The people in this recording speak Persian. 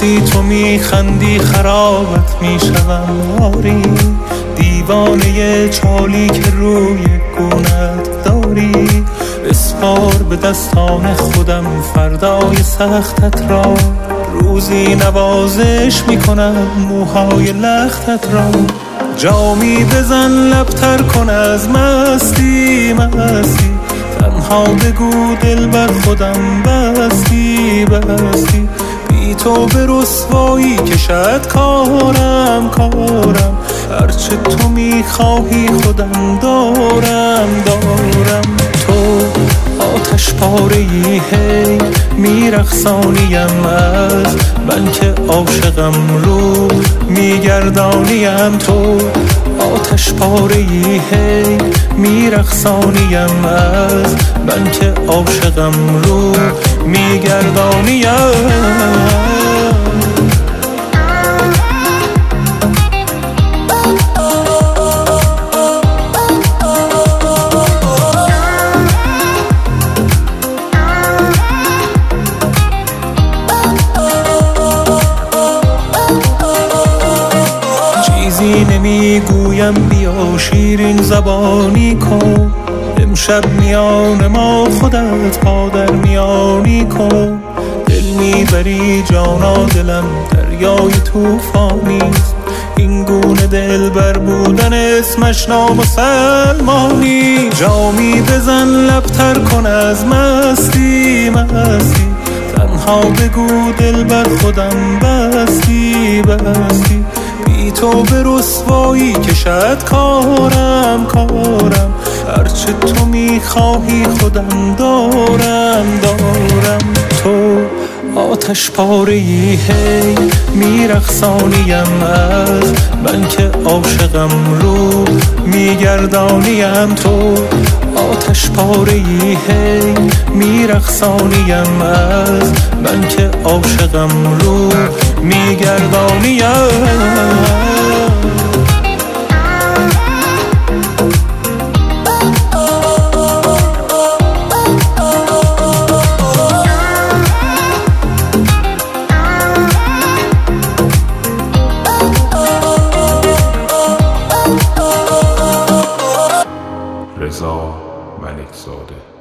وقتی تو میخندی خرابت میشوم آری، دیوانه چالی که روی گونت داری. بسپار به دستان خودم فردای سختت را، روزی نوازش میکنم موهای لختت را. جامی بزن لبتر کن از مستی مستی، تنها بگو دل بر خودم بستی بستی. بی تو به رسوایی کشد کارم کارم، هرچه تو میخواهی خودم دارم دارم. تو آتش پاره‌ای هی میرقصانیم از من که عاشقم رو میگردانیم. تو آتش پاره‌ای هی میرقصانیم از من که عاشقم رو میگردانیم. نمیگویم بیا شیرین زبانی کن، امشب میان ما خودت پا در میانی کن. دل میبری جانا دلم دریای توفانیست، این گونه دل بر بودن اسمش نامسلمانی. جامی بزن لبتر کن از مستی مستی، تنها بگو دل بر خودم بستی بستی. بی تو به رسوایی کشد کارم کارم، هرچه تو میخواهی خودم دارم دارم. تو آتش پاره‌ای هی میرقصانیم از من که عاشقم رو میگردانیم. تو آتش پاره‌ای هی میرقصانیم از من که عاشقم رو میگردانیم. رضا ملکزاده.